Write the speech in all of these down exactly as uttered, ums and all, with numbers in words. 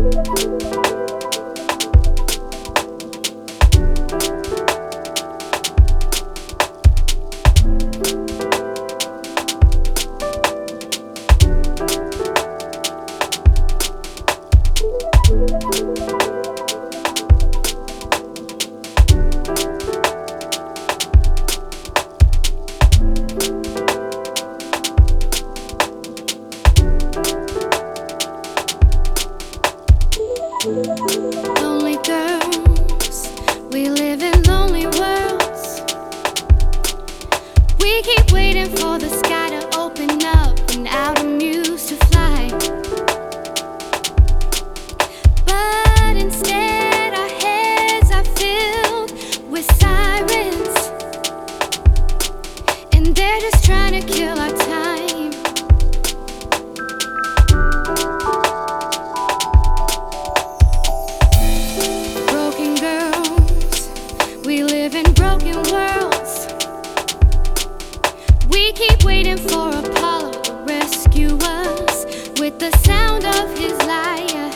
Lonely girls, we live in lonely worlds. We keep waiting for the sky to open up and our muse to fly. But instead, our heads are filled with sirens, and they're just trying to kill our time. We live in broken worlds. We keep waiting for Apollo to rescue us with the sound of his lyre.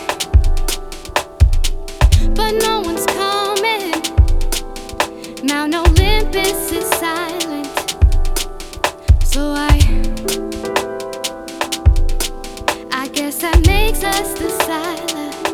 But no one's coming. Mount Olympus is silent. So I I guess that makes us the silent.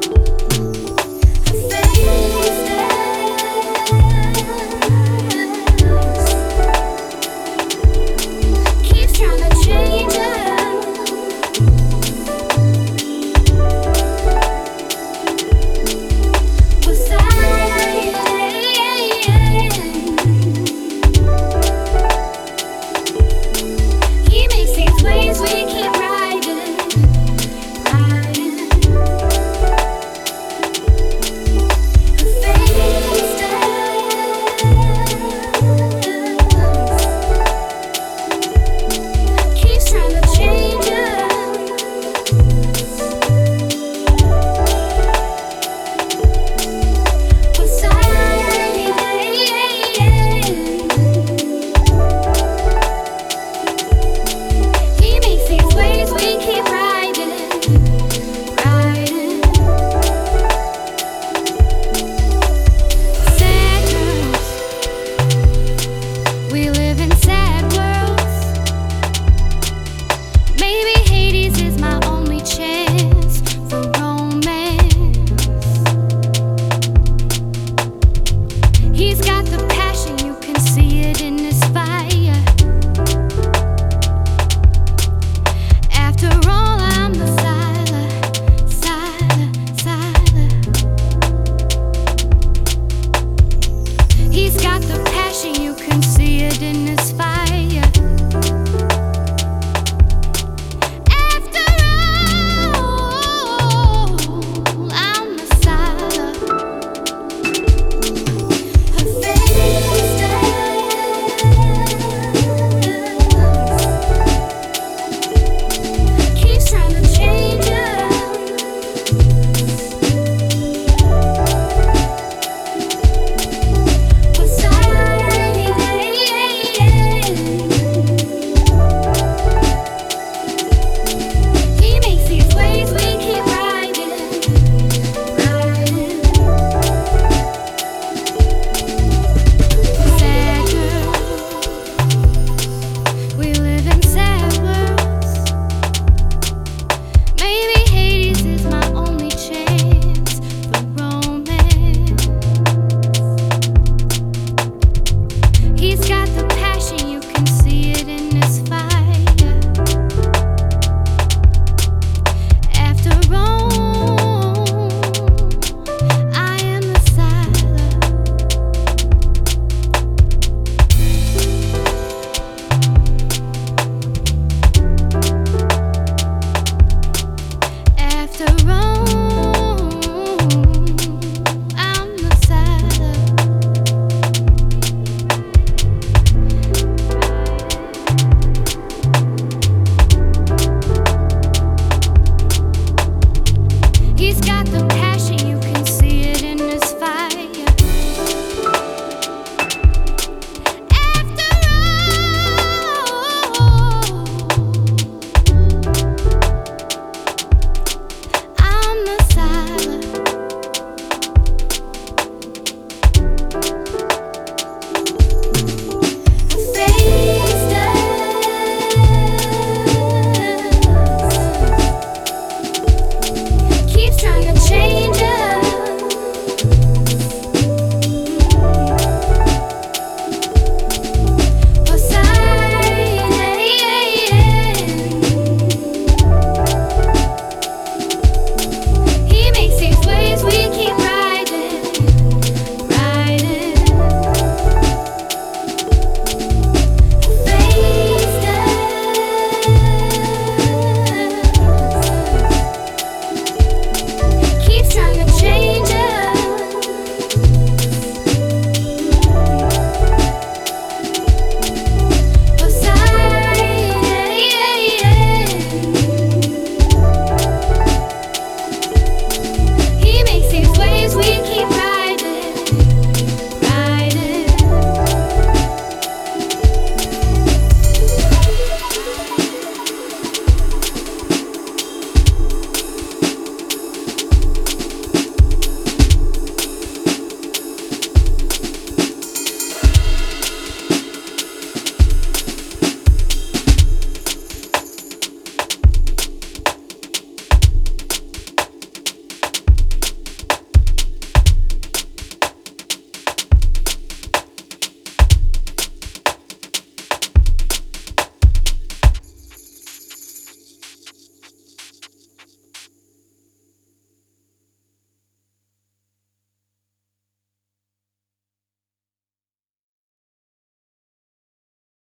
He's got the passion, you can see it in his fire. After all, I'm the Siler, Siler, Siler. He's got the passion, you can see it in his fire. He's got the